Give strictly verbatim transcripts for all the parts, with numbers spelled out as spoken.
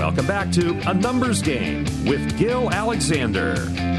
Welcome back to A Numbers Game with Gil Alexander.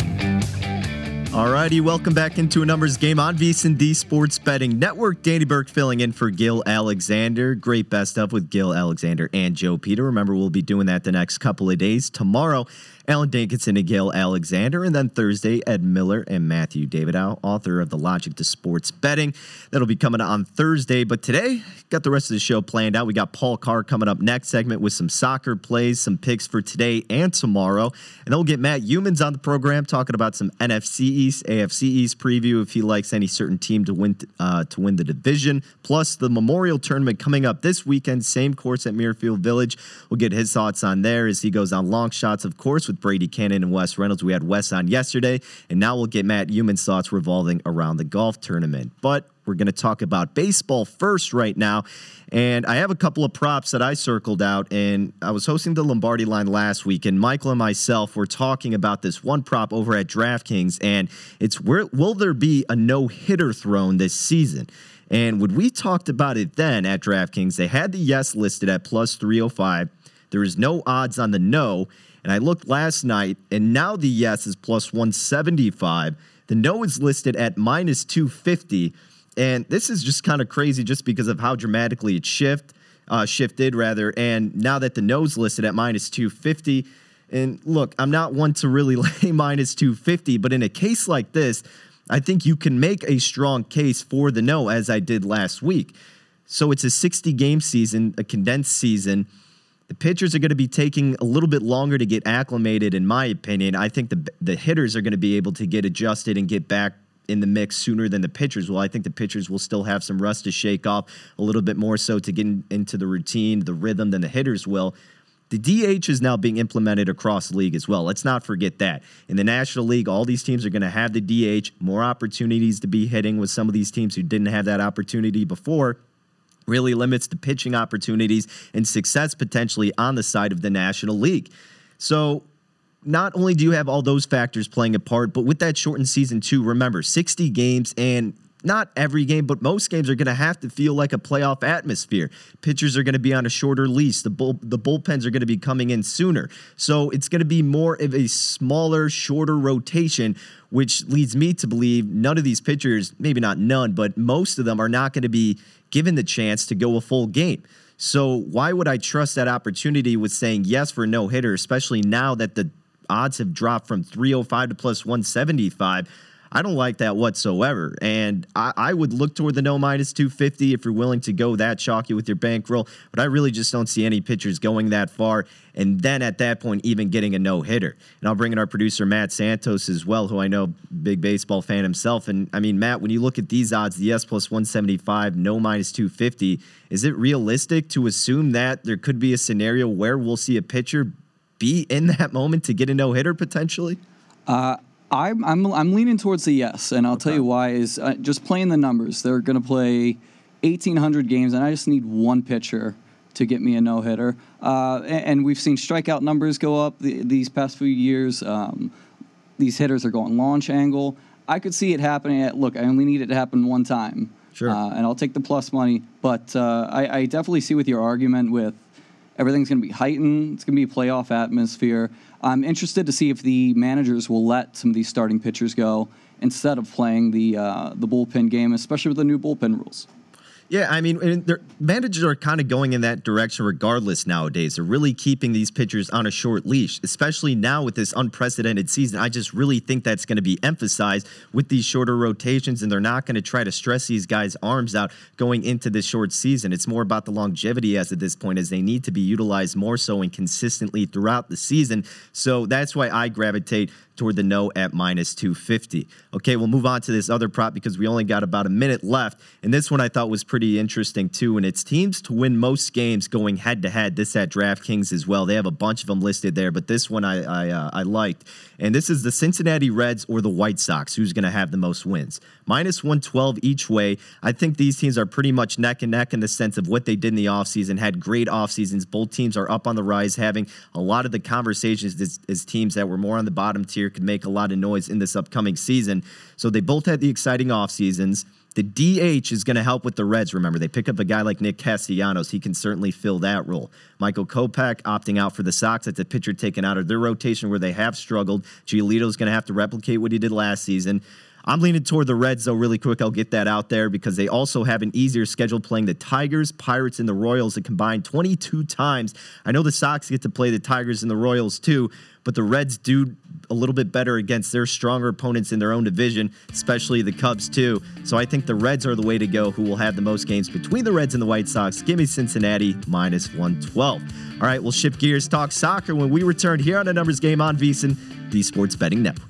Alrighty, welcome back into A Numbers Game on VSiN Sports Betting Network. Danny Burke filling in for Gil Alexander. Great best of with Gil Alexander and Joe Peter. Remember, we'll be doing that the next couple of days. Tomorrow, Alan Dankinson and Gil Alexander. And then Thursday, Ed Miller and Matthew Davidow, author of The Logic to Sports Betting. That'll be coming on Thursday. But today, got the rest of the show planned out. We got Paul Carr coming up next segment with some soccer plays, some picks for today and tomorrow. And then we'll get Matt Youmans on the program talking about some N F C East, A F C East preview if he likes any certain team to win uh, to win the division. Plus the Memorial Tournament coming up this weekend, same course at Muirfield Village. We'll get his thoughts on there as he goes on long shots, of course, with Brady Cannon and Wes Reynolds. We had Wes on yesterday, and now we'll get Matt Youmans' thoughts revolving around the golf tournament. But we're going to talk about baseball first right now. And I have a couple of props that I circled out, and I was hosting the Lombardi Line last week, and Michael and myself were talking about this one prop over at DraftKings, and it's where will there be a no-hitter thrown this season? And when we talked about it then at DraftKings, they had the yes listed at plus three oh five. There is no odds on the no, and I looked last night, and now the yes is plus one seventy-five. The no is listed at minus two fifty. And this is just kind of crazy just because of how dramatically it shift, uh, shifted, rather. And now that the no's listed at minus two fifty, and look, I'm not one to really lay minus two fifty, but in a case like this, I think you can make a strong case for the no, as I did last week. So it's a sixty-game season, a condensed season. The pitchers are going to be taking a little bit longer to get acclimated, in my opinion. I think the the hitters are going to be able to get adjusted and get back in the mix sooner than the pitchers will. I think the pitchers will still have some rust to shake off a little bit more so to get in, into the routine, the rhythm than the hitters will. The D H is now being implemented across the league as well. Let's not forget that. In the National League, all these teams are going to have the D H, more opportunities to be hitting with some of these teams who didn't have that opportunity before. Really limits the pitching opportunities and success potentially on the side of the National League. So not only do you have all those factors playing a part, but with that shortened season too, remember, sixty games, and not every game, but most games are going to have to feel like a playoff atmosphere. Pitchers are going to be on a shorter leash. The bull, the bullpens are going to be coming in sooner. So it's going to be more of a smaller, shorter rotation, which leads me to believe none of these pitchers, maybe not none, but most of them are not going to be given the chance to go a full game. So why would I trust that opportunity with saying yes for a no-hitter, especially now that the odds have dropped from three oh five to plus one seventy-five? I don't like that whatsoever. And I, I would look toward the no minus two fifty if you're willing to go that chalky with your bankroll. But I really just don't see any pitchers going that far. And then at that point, even getting a no-hitter. And I'll bring in our producer, Matt Santos, as well, who I know, big baseball fan himself. And I mean, Matt, when you look at these odds, the yes plus one seventy-five, no minus two fifty, is it realistic to assume that there could be a scenario where we'll see a pitcher be in that moment to get a no-hitter potentially? Uh, I'm, I'm I'm leaning towards the yes, and I'll okay. tell you why. Is uh, just playing the numbers. They're going to play eighteen hundred games, and I just need one pitcher to get me a no-hitter. Uh, and, and we've seen strikeout numbers go up the, these past few years. Um, these hitters are going launch angle. I could see it happening. At, look, I only need it to happen one time, sure, uh, and I'll take the plus money. But uh, I, I definitely see with your argument with everything's going to be heightened. It's going to be a playoff atmosphere. I'm interested to see if the managers will let some of these starting pitchers go instead of playing the uh, the bullpen game, especially with the new bullpen rules. Yeah, I mean, managers are kind of going in that direction regardless nowadays. They're really keeping these pitchers on a short leash, especially now with this unprecedented season. I just really think that's going to be emphasized with these shorter rotations, and they're not going to try to stress these guys' arms out going into this short season. It's more about the longevity as at this point, as they need to be utilized more so and consistently throughout the season. So that's why I gravitate toward the no at minus two fifty. Okay, we'll move on to this other prop because we only got about a minute left. And this one I thought was pretty interesting too. And it's teams to win most games going head to head. This at DraftKings as well. They have a bunch of them listed there, but this one I I, uh, I liked. And this is the Cincinnati Reds or the White Sox. Who's going to have the most wins? minus one twelve each way. I think these teams are pretty much neck and neck in the sense of what they did in the offseason. Had great offseasons. Both teams are up on the rise, having a lot of the conversations as, as teams that were more on the bottom tier could make a lot of noise in this upcoming season. So they both had the exciting off seasons. The D H is going to help with the Reds. Remember, they pick up a guy like Nick Castellanos. He can certainly fill that role. Michael Kopech opting out for the Sox. That's a pitcher taken out of their rotation where they have struggled. Giolito's going to have to replicate what he did last season. I'm leaning toward the Reds, though, really quick. I'll get that out there because they also have an easier schedule playing the Tigers, Pirates, and the Royals that combined twenty-two times. I know the Sox get to play the Tigers and the Royals, too, but the Reds do a little bit better against their stronger opponents in their own division, especially the Cubs, too. So I think the Reds are the way to go, who will have the most games between the Reds and the White Sox. Give me Cincinnati, minus one twelve. All right, we'll shift gears, talk soccer when we return here on A Numbers Game on VSiN, the Sports Betting Network.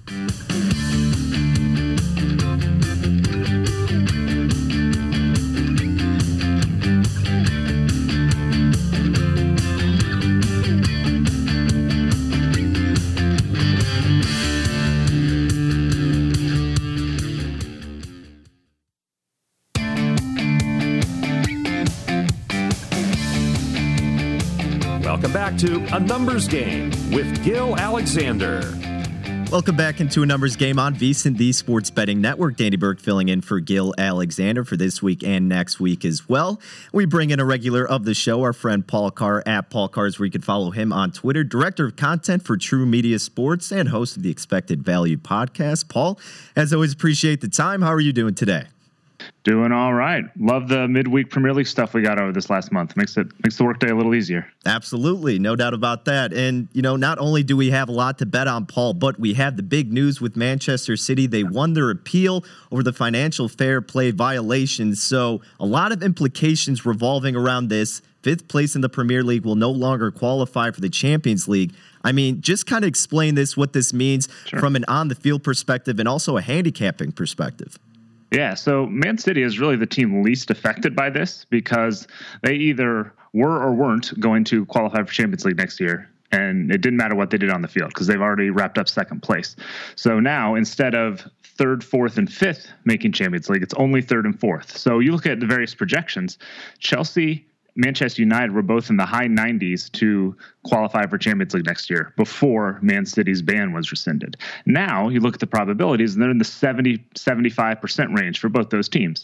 Welcome back to A Numbers Game with Gil Alexander. Welcome back into A Numbers Game on VSiN, the Sports Betting Network. Danny Burke filling in for Gil Alexander for this week and next week as well. We bring in a regular of the show, our friend Paul Carr at Paul Carrs, where you can follow him on Twitter, director of content for True Media Sports and host of the Expected Value podcast. Paul, as always, appreciate the time. How are you doing today? Doing all right. Love the midweek Premier League stuff we got over this last month. Makes it makes the workday a little easier. Absolutely. No doubt about that. And, you know, not only do we have a lot to bet on, Paul, but we have the big news with Manchester City. They won their appeal over the financial fair play violations. So a lot of implications revolving around this. Fifth place in the Premier League will no longer qualify for the Champions League. I mean, just kind of explain this, what this means sure. from an on-the-field perspective and also a handicapping perspective. Yeah, so Man City is really the team least affected by this because they either were or weren't going to qualify for Champions League next year. And it didn't matter what they did on the field because they've already wrapped up second place. So now instead of third, fourth, and fifth making Champions League, it's only third and fourth. So you look at the various projections, Chelsea, Manchester United were both in the high nineties to qualify for Champions League next year before Man City's ban was rescinded. Now you look at the probabilities and they're in the seventy, seventy-five percent range for both those teams.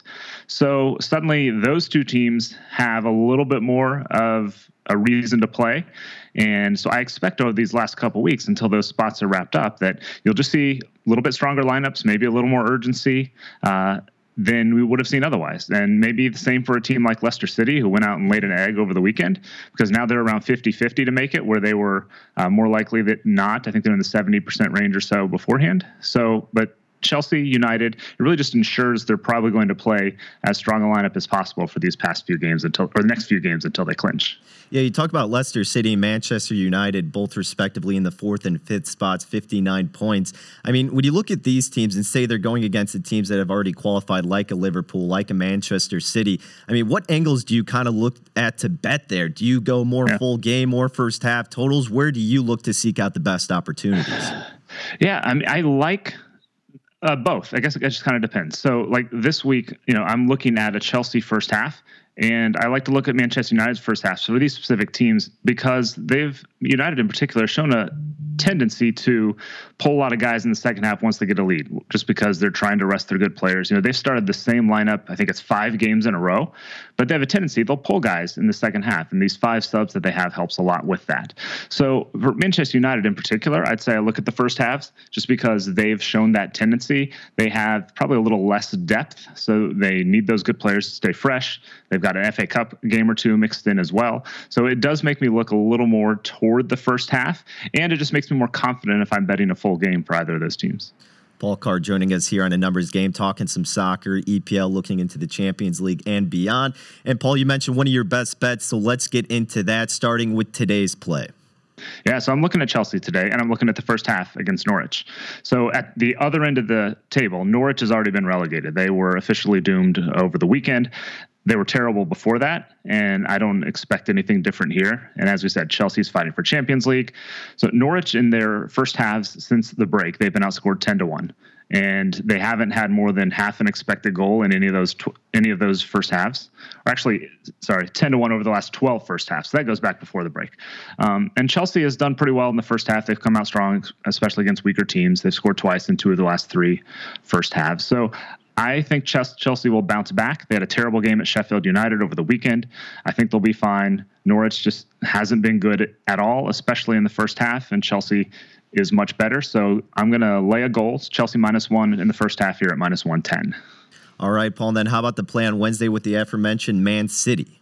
So suddenly those two teams have a little bit more of a reason to play. And so I expect over these last couple of weeks until those spots are wrapped up that you'll just see a little bit stronger lineups, maybe a little more urgency, uh, than we would have seen otherwise. And maybe the same for a team like Leicester City, who went out and laid an egg over the weekend, because now they're around fifty-fifty to make it, where they were uh, more likely than not. I think they're in the seventy percent range or so beforehand. So, but Chelsea, United, it really just ensures they're probably going to play as strong a lineup as possible for these past few games until, or the next few games until they clinch. Yeah, you talk about Leicester City and Manchester United, both respectively in the fourth and fifth spots, fifty-nine points. I mean, when you look at these teams and say they're going against the teams that have already qualified, like a Liverpool, like a Manchester City, I mean, what angles do you kind of look at to bet there? Do you go more yeah. full game, more first half totals? Where do you look to seek out the best opportunities? Yeah, I mean, I like Uh, both. I guess it just kind of depends. So like this week, you know, I'm looking at a Chelsea first half, and I like to look at Manchester United's first half. So for these specific teams, because they've, United in particular, shown a tendency to pull a lot of guys in the second half once they get a lead, just because they're trying to rest their good players. You know, they've started the same lineup, I think it's five games in a row, but they have a tendency, they'll pull guys in the second half, and these five subs that they have helps a lot with that. So for Manchester United in particular, I'd say I look at the first halves just because they've shown that tendency. They have probably a little less depth, so they need those good players to stay fresh. They've got an F A Cup game or two mixed in as well. So it does make me look a little more toward the first half, and it just makes me more confident if I'm betting a full game for either of those teams. Paul Carr joining us here on A Numbers Game, talking some soccer, E P L, looking into the Champions League and beyond. And Paul, you mentioned one of your best bets, so let's get into that, starting with today's play. Yeah, so I'm looking at Chelsea today, and I'm looking at the first half against Norwich. So at the other end of the table, Norwich has already been relegated. They were officially doomed over the weekend. They were terrible before that, and I don't expect anything different here. And as we said, Chelsea's fighting for Champions League. So Norwich in their first halves since the break, they've been outscored ten to one. And they haven't had more than half an expected goal in any of those tw- any of those first halves. Or actually, sorry, ten to one over the last twelve first halves. So that goes back before the break. Um, and Chelsea has done pretty well in the first half. They've come out strong, especially against weaker teams. They've scored twice in two of the last three first halves. So I think Chelsea will bounce back. They had a terrible game at Sheffield United over the weekend. I think they'll be fine. Norwich just hasn't been good at all, especially in the first half, and Chelsea is much better. So I'm going to lay a goal. Chelsea minus one in the first half here at minus one ten. All right, Paul, and then how about the play on Wednesday with the aforementioned Man City?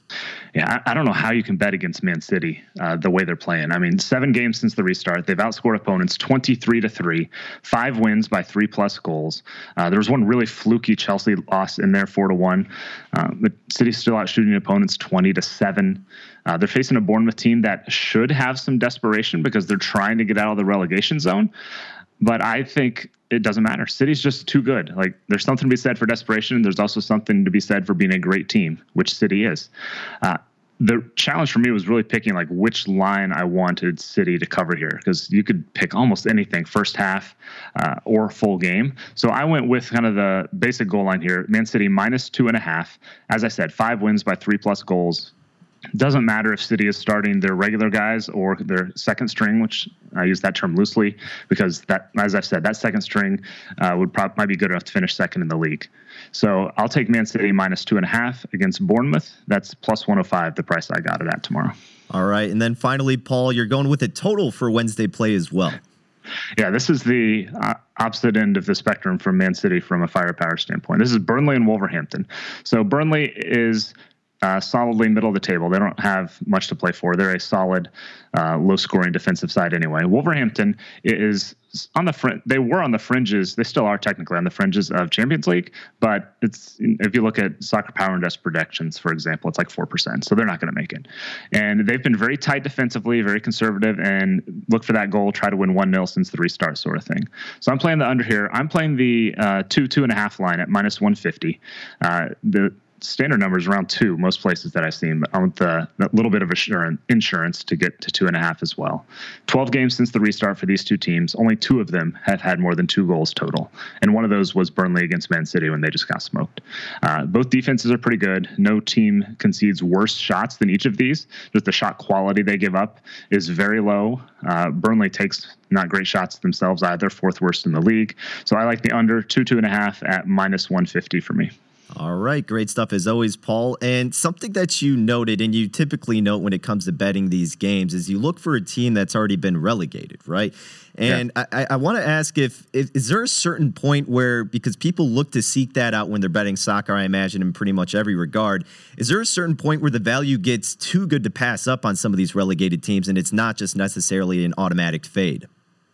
Yeah, I, I don't know how you can bet against Man City uh, the way they're playing. I mean, seven games since the restart, they've outscored opponents twenty-three to three, five wins by three plus goals. Uh, there was one really fluky Chelsea loss in there, four to one. Uh, but City's still out shooting opponents twenty to seven. Uh, they're facing a Bournemouth team that should have some desperation because they're trying to get out of the relegation zone. But I think it doesn't matter. City's just too good. Like, there's something to be said for desperation. There's also something to be said for being a great team, which City is. Uh, the challenge for me was really picking like which line I wanted City to cover here, because you could pick almost anything, first half uh, or full game. So I went with kind of the basic goal line here. Man City minus two and a half. As I said, five wins by three plus goals. Doesn't matter if City is starting their regular guys or their second string, which I use that term loosely because that, as I've said, that second string uh, would probably might be good enough to finish second in the league. So I'll take Man City minus two and a half against Bournemouth. That's plus one oh five, the price I got it at tomorrow. All right. And then finally, Paul, you're going with a total for Wednesday play as well. Yeah, this is the uh, opposite end of the spectrum from Man City from a firepower standpoint. This is Burnley and Wolverhampton. So Burnley is Uh, solidly middle of the table. They don't have much to play for. They're a solid, uh, low-scoring defensive side anyway. Wolverhampton is on the fringe. They were on the fringes. They still are technically on the fringes of Champions League, but it's if you look at Soccer Power Index predictions, for example, it's like four percent. So they're not going to make it. And they've been very tight defensively, very conservative, and look for that goal, try to win one nil since the restart sort of thing. So I'm playing the under here. I'm playing the uh, two, two and a half line at minus one fifty. Uh, the standard numbers around two, most places that I've seen, but I want the, the little bit of assurance, insurance to get to two and a half as well. twelve games since the restart for these two teams. Only two of them have had more than two goals total. And one of those was Burnley against Man City when they just got smoked. Uh, both defenses are pretty good. No team concedes worse shots than each of these. Just the shot quality they give up is very low. Uh, Burnley takes not great shots themselves either, fourth worst in the league. So I like the under two, two and a half at minus one fifty for me. All right. Great stuff as always, Paul. And something that you noted, and you typically note when it comes to betting these games, is you look for a team that's already been relegated, right? And yeah. I, I want to ask if, if, is there a certain point where, because people look to seek that out when they're betting soccer, I imagine, in pretty much every regard, is there a certain point where the value gets too good to pass up on some of these relegated teams and it's not just necessarily an automatic fade?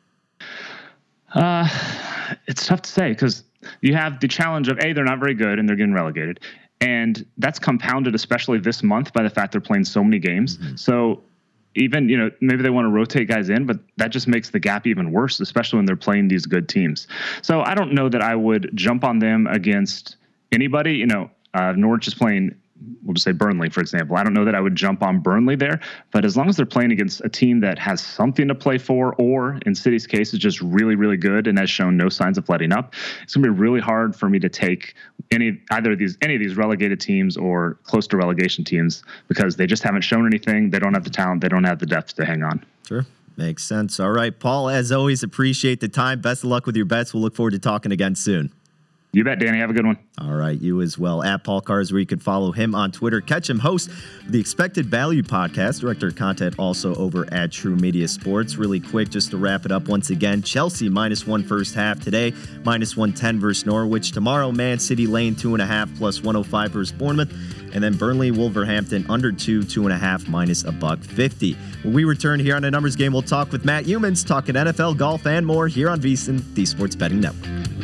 Uh, it's tough to say because you have the challenge of, A, they're not very good and they're getting relegated. And that's compounded, especially this month, by the fact they're playing so many games. Mm-hmm. So even, you know, maybe they want to rotate guys in, but that just makes the gap even worse, especially when they're playing these good teams. So I don't know that I would jump on them against anybody. You know, uh, Norwich is playing, we'll just say Burnley, for example. I don't know that I would jump on Burnley there, but as long as they're playing against a team that has something to play for, or in City's case is just really, really good and has shown no signs of letting up, it's going to be really hard for me to take any either of these any of these relegated teams or close to relegation teams because they just haven't shown anything. They don't have the talent. They don't have the depth to hang on. Sure. Makes sense. All right, Paul, as always, appreciate the time. Best of luck with your bets. We'll look forward to talking again soon. You bet, Danny. Have a good one. All right, you as well. At Paul Cars, where you can follow him on Twitter. Catch him host the Expected Value podcast, director of content also over at True Media Sports. Really quick, just to wrap it up once again, Chelsea minus one first half today, minus one ten versus Norwich. Tomorrow, Man City laying two and a half plus one oh five versus Bournemouth. And then Burnley, Wolverhampton under two, two and a half minus a buck fifty. When we return here on a numbers game, we'll talk with Matt Humans, talking N F L, golf, and more here on VSiN, the Sports Betting Network.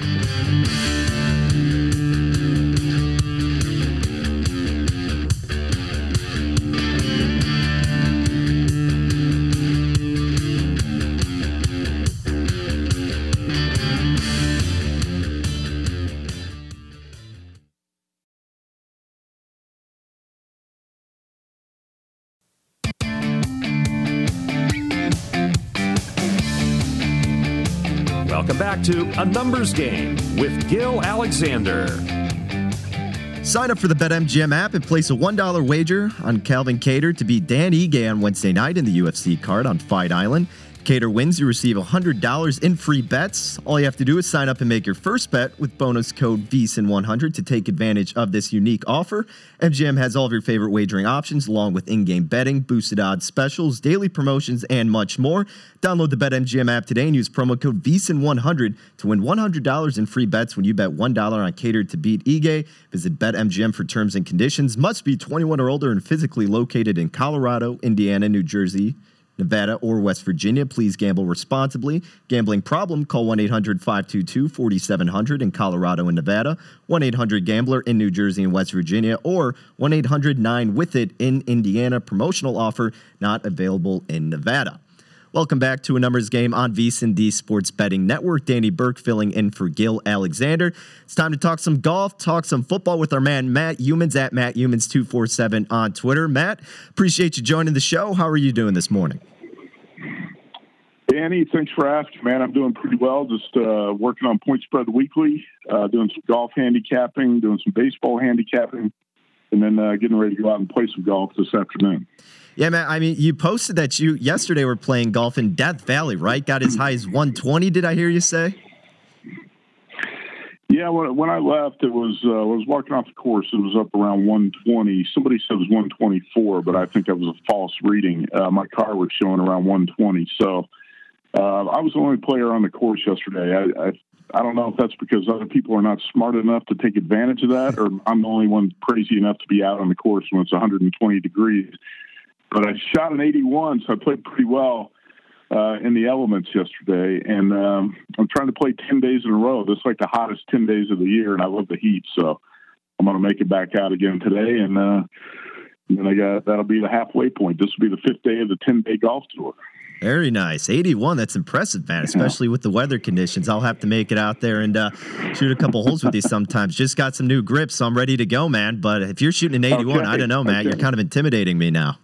Welcome back to A Numbers Game with Gil Alexander. Sign up for the BetMGM app and place a one dollar wager on Calvin Kattar to beat Dan Ige on Wednesday night in the U F C card on Fight Island. Cater wins, you receive one hundred dollars in free bets. All you have to do is sign up and make your first bet with bonus code V S I N one hundred to take advantage of this unique offer. M G M has all of your favorite wagering options, along with in-game betting, boosted odds specials, daily promotions, and much more. Download the BetMGM app today and use promo code V S I N one hundred to win one hundred dollars in free bets when you bet one dollar on Cater to beat Ige. Visit BetMGM for terms and conditions. Must be twenty-one or older and physically located in Colorado, Indiana, New Jersey, Nevada, or West Virginia. Please gamble responsibly. Gambling problem? Call one eight hundred five two two four seven zero zero in Colorado and Nevada, one eight hundred gambler in New Jersey and West Virginia, or one eight hundred nine with it in Indiana. Promotional offer not available in Nevada. Welcome back to a numbers game on V S I N D Sports Betting Network. Danny Burke filling in for Gil Alexander. It's time to talk some golf, talk some football with our man Matt Youmans at Matt Youmans two four seven on Twitter. Matt, appreciate you joining the show. How are you doing this morning? Danny, thanks for asking, man. I'm doing pretty well. Just uh, working on Point Spread Weekly, uh, doing some golf handicapping, doing some baseball handicapping, and then uh, getting ready to go out and play some golf this afternoon. Yeah, man. I mean, you posted that you yesterday were playing golf in Death Valley, right? Got as high as one twenty, did I hear you say? Yeah, when, when I left, it was uh, I was walking off the course. It was up around one twenty. Somebody said it was one twenty-four, but I think that was a false reading. Uh, my car was showing around one twenty. So uh, I was the only player on the course yesterday. I, I I don't know if that's because other people are not smart enough to take advantage of that, or I'm the only one crazy enough to be out on the course when it's one hundred twenty degrees. But I shot an eighty-one, so I played pretty well uh, in the elements yesterday. And um, I'm trying to play ten days in a row. This is like the hottest ten days of the year, and I love the heat. So I'm going to make it back out again today. And, uh, and then I got that'll be the halfway point. This will be the fifth day of the ten-day golf tour. Very nice. eighty-one, that's impressive, man, especially with the weather conditions. I'll have to make it out there and uh, shoot a couple holes with you sometimes. Just got some new grips, so I'm ready to go, man. But if you're shooting an eighty-one, okay. I don't know, Matt. Okay. You're kind of intimidating me now.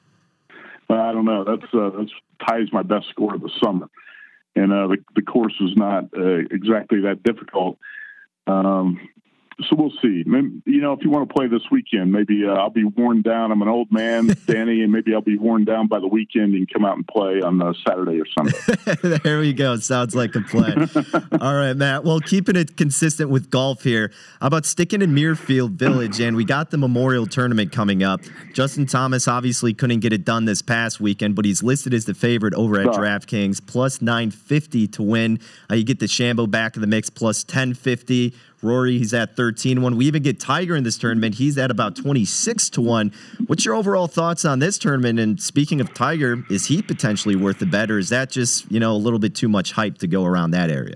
I don't know. That's uh, that's ties my best score of the summer, and uh, the the course is not uh, exactly that difficult. Um, so we'll see. Maybe, you know, if you want to play this weekend, maybe uh, I'll be worn down. I'm an old man, Danny, and maybe I'll be worn down by the weekend and come out and play on uh, Saturday or Sunday. There we go. Sounds like a plan. All right, Matt. Well, keeping it consistent with golf here, how about sticking in Muirfield Village? And we got the Memorial Tournament coming up. Justin Thomas obviously couldn't get it done this past weekend, but he's listed as the favorite over at oh. DraftKings, plus nine fifty to win. Uh, you get the Shambo back in the mix, plus ten fifty. Rory, he's at thirteen to one. We even get Tiger in this tournament. He's at about twenty-six to one. What's your overall thoughts on this tournament? And speaking of Tiger, is he potentially worth the bet, or is that just, you know, a little bit too much hype to go around that area?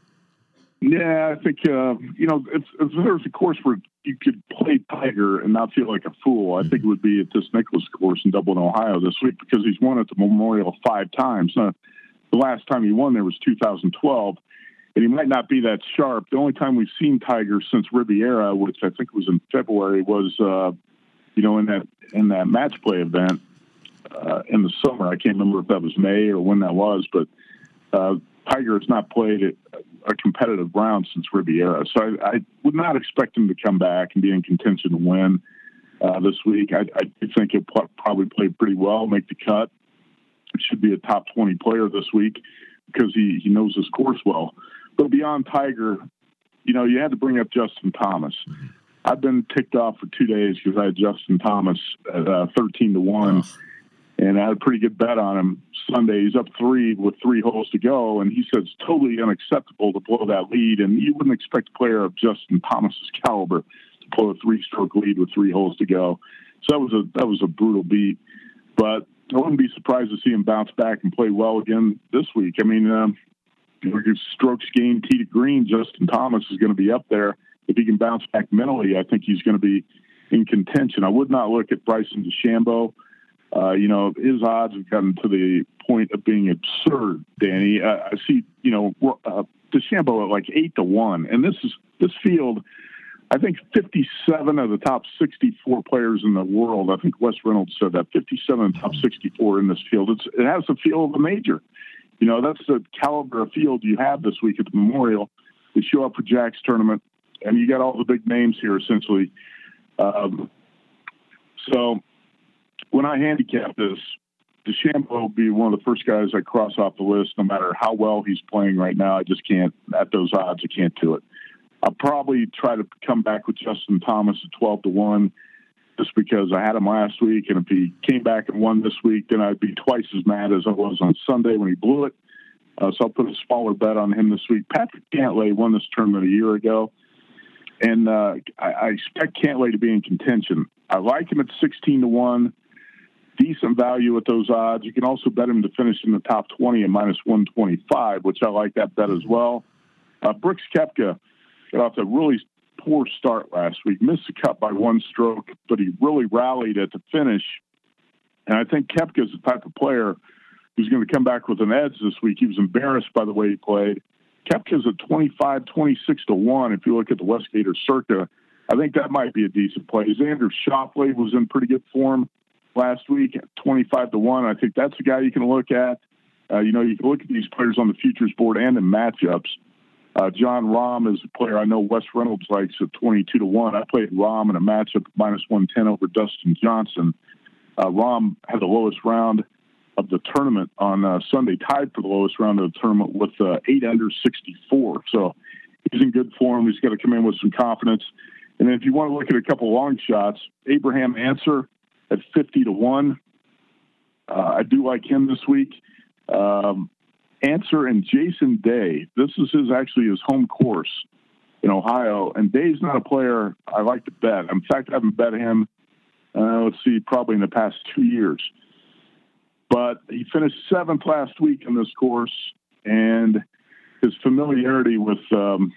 Yeah, I think, uh, you know, if, if there's a course where you could play Tiger and not feel like a fool, I think it would be at this Nicklaus course in Dublin, Ohio this week, because he's won at the Memorial five times. Uh, the last time he won there was two thousand twelve. And he might not be that sharp. The only time we've seen Tiger since Riviera, which I think was in February, was uh, you know in that in that match play event uh, in the summer. I can't remember if that was May or when that was, but uh, Tiger has not played a competitive round since Riviera. So I, I would not expect him to come back and be in contention to win uh, this week. I, I think he'll pl- probably play pretty well, make the cut. He should be a top twenty player this week because he, he knows his course well. But beyond Tiger, you know, you had to bring up Justin Thomas. I've been ticked off for two days because I had Justin Thomas at uh, thirteen to one, oh. and I had a pretty good bet on him Sunday. He's up three with three holes to go, and he said it's totally unacceptable to blow that lead, and you wouldn't expect a player of Justin Thomas's caliber to blow a three-stroke lead with three holes to go. So that was a that was a brutal beat. But I wouldn't be surprised to see him bounce back and play well again this week. I mean, um, strokes gained tee to green, Justin Thomas is going to be up there. If he can bounce back mentally, I think he's going to be in contention. I would not look at Bryson DeChambeau. Uh, you know, his odds have gotten to the point of being absurd, Danny. Uh, I see, you know, uh, DeChambeau at like eight to one. And this is this field, I think fifty-seven of the top sixty-four players in the world, I think Wes Reynolds said that, fifty-seven of the top sixty-four in this field. It's, it has the feel of a major. You know, that's the caliber of field you have this week at the Memorial. We show up for Jack's tournament, and you got all the big names here, essentially. Um, so when I handicap this, DeChambeau will be one of the first guys I cross off the list, no matter how well he's playing right now. I just can't, at those odds, I can't do it. I'll probably try to come back with Justin Thomas at twelve to one, just because I had him last week. And if he came back and won this week, then I'd be twice as mad as I was on Sunday when he blew it. Uh, so I'll put a smaller bet on him this week. Patrick Cantlay won this tournament a year ago, and uh, I, I expect Cantlay to be in contention. I like him at sixteen to one. Decent value at those odds. You can also bet him to finish in the top twenty at minus one twenty-five, which I like that bet as well. Uh, Brooks Koepka got off to a really poor start last week. Missed the cut by one stroke, but he really rallied at the finish. And I think Koepka is the type of player who's going to come back with an edge this week. He was embarrassed by the way he played. Koepka's at twenty-five, twenty-six to one. If you look at the Westgate or Circa, I think that might be a decent play. Xander Schauffele was in pretty good form last week at twenty-five to one. I think that's a guy you can look at. Uh, you know, you can look at these players on the futures board and in matchups. Uh, John Rahm is a player I know Wes Reynolds likes at twenty-two to one. I played Rahm in a matchup at minus one ten over Dustin Johnson. Uh, Rahm had the lowest round of the tournament on uh, Sunday, tied for the lowest round of the tournament with uh, eight under sixty-four. So he's in good form. He's got to come in with some confidence. And then if you want to look at a couple long shots, Abraham Answer at fifty to one. Uh, I do like him this week. Um, Answer and Jason Day. This is his actually his home course in Ohio, and Day's not a player I like to bet. In fact, I haven't bet him, uh, let's see, probably in the past two years. But he finished seventh last week in this course, and his familiarity with um,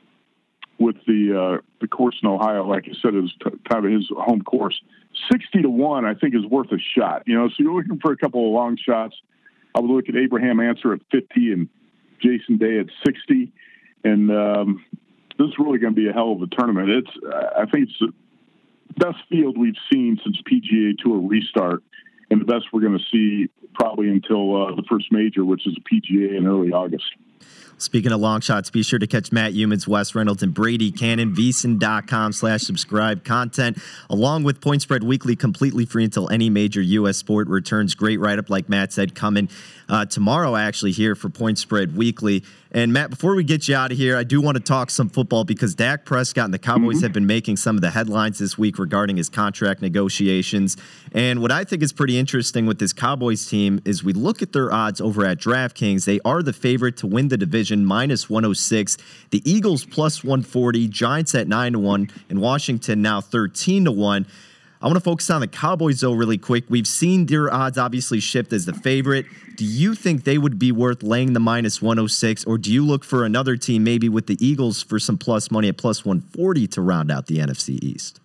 with the uh, the course in Ohio, like I said, is t- kind of his home course. Sixty to one, I think, is worth a shot. You know, so you're looking for a couple of long shots. I would look at Abraham Answer at fifty and Jason Day at sixty, and um, this is really going to be a hell of a tournament. It's I think it's the best field we've seen since P G A Tour restart, and the best we're going to see probably until uh, the first major, which is the P G A in early August. Speaking of long shots, be sure to catch Matt Youmans, Wes Reynolds, and Brady Cannon, VSiN.com slash subscribe content, along with Point Spread Weekly, completely free until any major U S sport returns. Great write-up, like Matt said, coming uh, tomorrow, actually, here for Point Spread Weekly. And, Matt, before we get you out of here, I do want to talk some football because Dak Prescott and the Cowboys mm-hmm. have been making some of the headlines this week regarding his contract negotiations. And what I think is pretty interesting with this Cowboys team is we look at their odds over at DraftKings. They are the favorite to win the division, minus one oh six. The Eagles plus one forty, Giants at nine to one, and Washington now thirteen to one. I want to focus on the Cowboys, though, really quick. We've seen their odds obviously shift as the favorite. Do you think they would be worth laying the minus one oh six, or do you look for another team, maybe with the Eagles, for some plus money at plus one forty to round out the N F C East?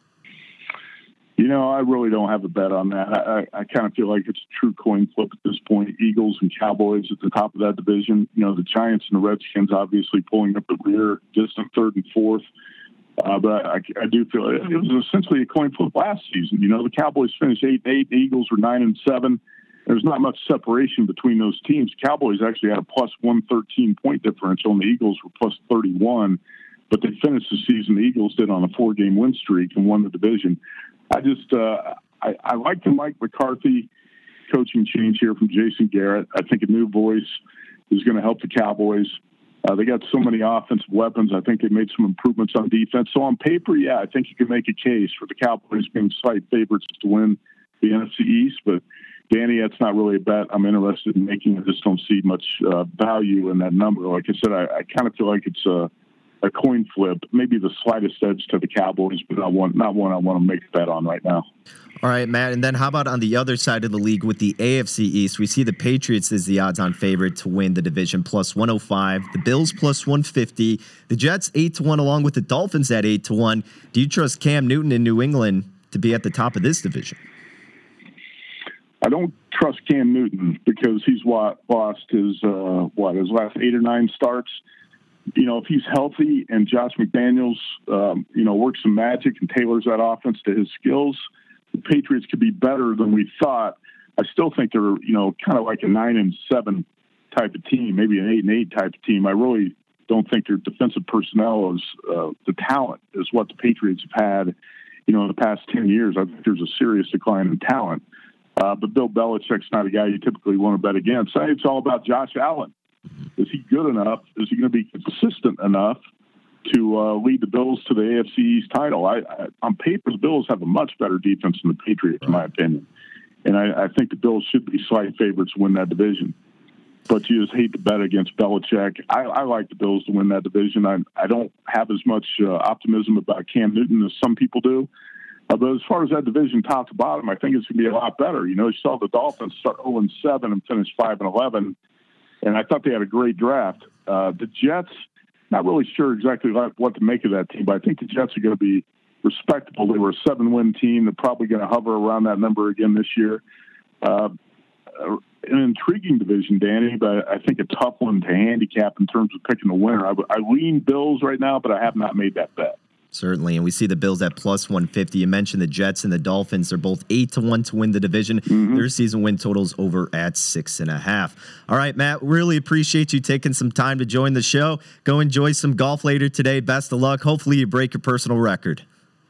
You know, I really don't have a bet on that. I, I, I kind of feel like it's a true coin flip at this point. Eagles and Cowboys at the top of that division. You know, the Giants and the Redskins obviously pulling up the rear, distant third and fourth. Uh, but I, I do feel it, it was essentially a coin flip last season. You know, the Cowboys finished eight and eight, the Eagles were nine and seven. There's not much separation between those teams. Cowboys actually had a plus one thirteen point differential, and the Eagles were plus thirty-one. But they finished the season, the Eagles did, on a four-game win streak and won the division. I just uh, I, I like the Mike McCarthy coaching change here from Jason Garrett. I think a new voice is going to help the Cowboys. Uh, they got so many offensive weapons. I think they made some improvements on defense. So on paper, yeah, I think you can make a case for the Cowboys being slight favorites to win the N F C East. But, Danny, that's not really a bet I'm interested in making. I just don't see much uh, value in that number. Like I said, I, I kind of feel like it's a, a coin flip, maybe the slightest edge to the Cowboys, but not one, not one I want to make a bet on right now. All right, Matt, and then how about on the other side of the league with the A F C East? We see the Patriots as the odds-on favorite to win the division, plus one oh five. The Bills plus one fifty. The Jets eight to one, along with the Dolphins at eight to one. Do you trust Cam Newton in New England to be at the top of this division? I don't trust Cam Newton because he's what, lost his uh, what his last eight or nine starts. You know, if he's healthy and Josh McDaniels, um, you know, works some magic and tailors that offense to his skills, the Patriots could be better than we thought. I still think they're, you know, kind of like a nine and seven type of team, maybe an eight and eight type of team. I really don't think their defensive personnel is uh, the talent is what the Patriots have had, you know, in the past ten years. I think there's a serious decline in talent. Uh, but Bill Belichick's not a guy you typically want to bet against. Say it's all about Josh Allen. Is he good enough? Is he going to be consistent enough to uh, lead the Bills to the A F C East title? I, I, on paper, the Bills have a much better defense than the Patriots, in my opinion. And I, I think the Bills should be slight favorites to win that division. But you just hate to bet against Belichick. I, I like the Bills to win that division. I, I don't have as much uh, optimism about Cam Newton as some people do. Uh, but as far as that division top to bottom, I think it's going to be a lot better. You know, you saw the Dolphins start oh and seven and finish five and eleven, and I thought they had a great draft. Uh, the Jets, not really sure exactly what to make of that team, but I think the Jets are going to be respectable. They were a seven-win team. They're probably going to hover around that number again this year. Uh, an intriguing division, Danny, but I think a tough one to handicap in terms of picking the winner. I, I lean Bills right now, but I have not made that bet. Certainly, and we see the Bills at plus one fifty. You mentioned the Jets and the Dolphins. They're both eight to one to win the division. Mm-hmm. Their season win totals over at six and a half. All right, Matt, really appreciate you taking some time to join the show. Go enjoy some golf later today. Best of luck. Hopefully you break your personal record.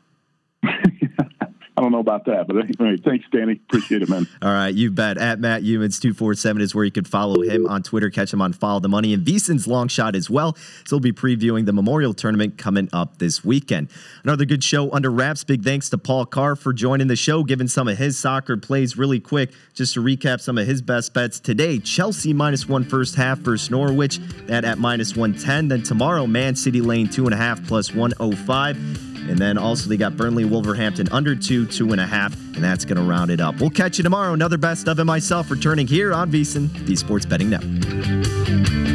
I don't know about that, but anyway, thanks, Danny. Appreciate it, man. All right, you bet. At Matt Youmans two forty-seven is where you can follow him on Twitter. Catch him on Follow the Money and VSiN's Long Shot as well. So he'll be previewing the Memorial Tournament coming up this weekend. Another good show under wraps. Big thanks to Paul Carr for joining the show, giving some of his soccer plays really quick. Just to recap some of his best bets today: Chelsea minus one first half versus Norwich, that at minus one ten. Then tomorrow, Man City laying two and a half plus one oh five. And then also they got Burnley Wolverhampton under two, two and a half, and that's going to round it up. We'll catch you tomorrow. Another best of and myself returning here on VSiN, the Sports Betting Network.